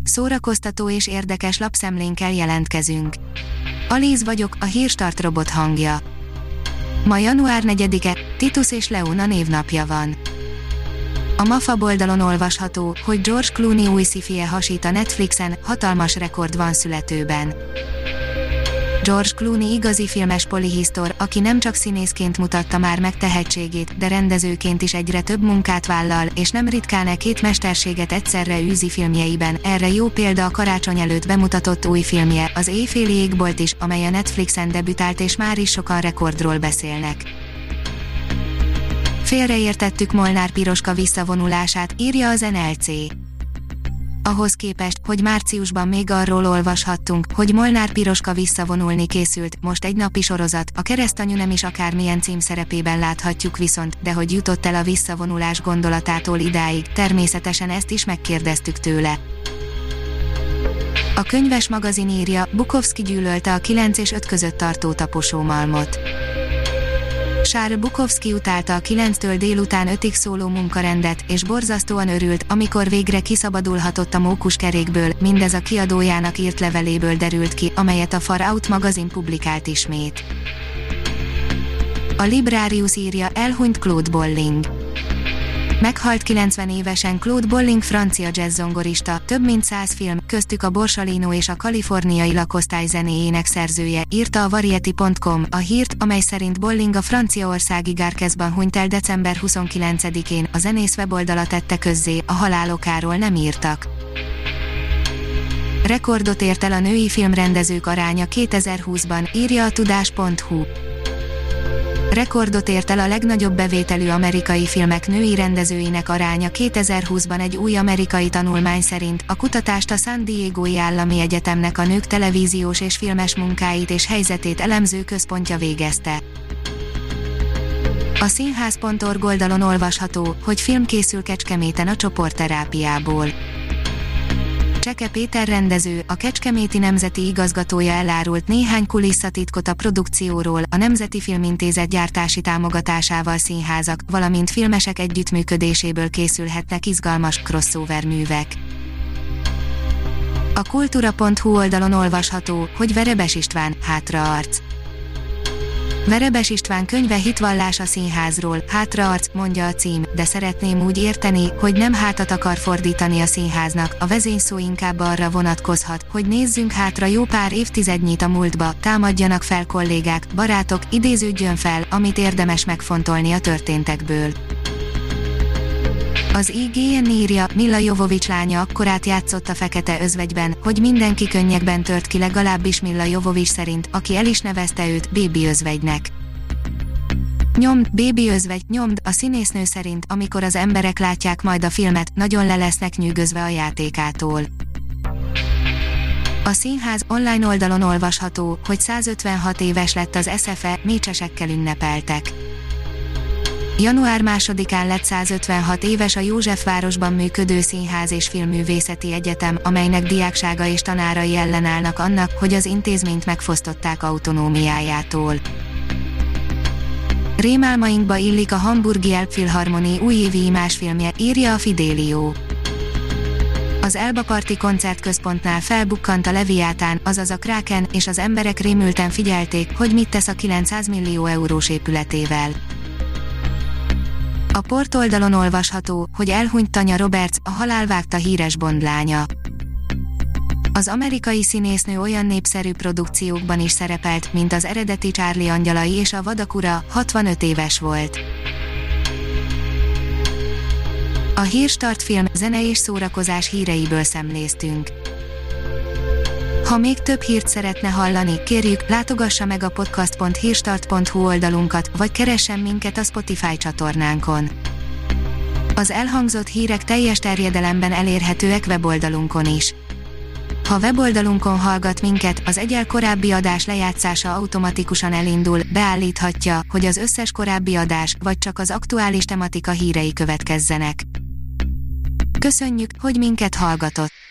szórakoztató és érdekes lapszemlénkkel jelentkezünk. Alíz vagyok, a Hírstart robot hangja. Ma január 4-e, Titus és Leona névnapja van. A MAFA oldalon olvasható, hogy George Clooney új sci-fije hasít a Netflixen, hatalmas rekord van születőben. George Clooney igazi filmes polihisztor, aki nem csak színészként mutatta már meg tehetségét, de rendezőként is egyre több munkát vállal, és nem ritkán két mesterséget egyszerre űzi filmjeiben. Erre jó példa a karácsony előtt bemutatott új filmje, az Éjféli égbolt is, amely a Netflixen debütált, és már is sokan rekordról beszélnek. Félreértettük Molnár Piroska visszavonulását, írja az NLC. Ahhoz képest, hogy márciusban még arról olvashattunk, hogy Molnár Piroska visszavonulni készült, most egy napi sorozat, a keresztanyu nem is akármilyen címszerepében láthatjuk viszont, de hogy jutott el a visszavonulás gondolatától idáig, természetesen ezt is megkérdeztük tőle. A Könyves magazin írja, Bukowski gyűlölte a 9 és 5 között tartó taposómalmot. Charles Bukowski utálta a 9-től délután 5-ig szóló munkarendet, és borzasztóan örült, amikor végre kiszabadulhatott a mókuskerékből, mindez a kiadójának írt leveléből derült ki, amelyet a Far Out magazin publikált ismét. A Librarius írja, elhunyt Claude Bolling. Meghalt 90 évesen Claude Bolling, francia jazzzongorista, több mint 100 film, köztük a Borsalino és a kaliforniai lakosztály zenéjének szerzője, írta a Variety.com a hírt, amely szerint Bolling a franciaországi Gárkezban hunyt el december 29-én, a zenész weboldala tette közzé, a halálokáról nem írtak. Rekordot ért el a női filmrendezők aránya 2020-ban, írja a tudás.hu. Rekordot ért el a legnagyobb bevételű amerikai filmek női rendezőinek aránya 2020-ban egy új amerikai tanulmány szerint. A kutatást a San Diegói Állami Egyetemnek a nők televíziós és filmes munkáit és helyzetét elemző központja végezte. A színház.org oldalon olvasható, hogy film készül Kecskeméten a csoportterápiából. Cseke Péter rendező, a Kecskeméti Nemzeti igazgatója elárult néhány kulisszatitkot a produkcióról, a Nemzeti Filmintézet gyártási támogatásával színházak, valamint filmesek együttműködéséből készülhetnek izgalmas crossover művek. A kultúra.hu oldalon olvasható, hogy Verebes István, hátraarc. Verebes István könyve Hitvallás a színházról, hátraarc, mondja a cím, de szeretném úgy érteni, hogy nem hátat akar fordítani a színháznak, a vezényszó inkább arra vonatkozhat, hogy nézzünk hátra jó pár évtizednyit a múltba, támadjanak fel kollégák, barátok, idéződjön fel, amit érdemes megfontolni a történtekből. Az IGN írja, Milla Jovovich lánya akkorát játszott a Fekete özvegyben, hogy mindenki könnyekben tört ki, legalábbis Milla Jovovich szerint, aki el is nevezte őt Bébi özvegynek. Nyomd, Bébi özvegy, nyomd, a színésznő szerint, amikor az emberek látják majd a filmet, nagyon le lesznek nyűgözve a játékától. A színház online oldalon olvasható, hogy 156 éves lett az SFE, mécsesekkel ünnepeltek. Január 2-án lett 156 éves a Józsefvárosban működő Színház és Filmművészeti Egyetem, amelynek diáksága és tanárai ellenállnak annak, hogy az intézményt megfosztották autonómiájától. Rémálmainkba illik a Hamburgi Elbphilharmonie újévi imásfilmje, írja a Fidelio. Az Elba Parti koncertközpontnál felbukkant a Leviátán, azaz a Kraken, és az emberek rémülten figyelték, hogy mit tesz a 900 millió eurós épületével. A Port oldalon olvasható, hogy elhunyt Tanya Roberts, a halál vágta híres Bond lánya. Az amerikai színésznő olyan népszerű produkciókban is szerepelt, mint az eredeti Charlie angyalai és a Vadak ura, 65 éves volt. A Hírstart film, zene és szórakozás híreiből szemléztünk. Ha még több hírt szeretne hallani, kérjük, látogassa meg a podcast.hírstart.hu oldalunkat, vagy keressen minket a Spotify csatornánkon. Az elhangzott hírek teljes terjedelemben elérhetőek weboldalunkon is. Ha weboldalunkon hallgat minket, az egyel korábbi adás lejátszása automatikusan elindul, beállíthatja, hogy az összes korábbi adás, vagy csak az aktuális tematika hírei következzenek. Köszönjük, hogy minket hallgatott!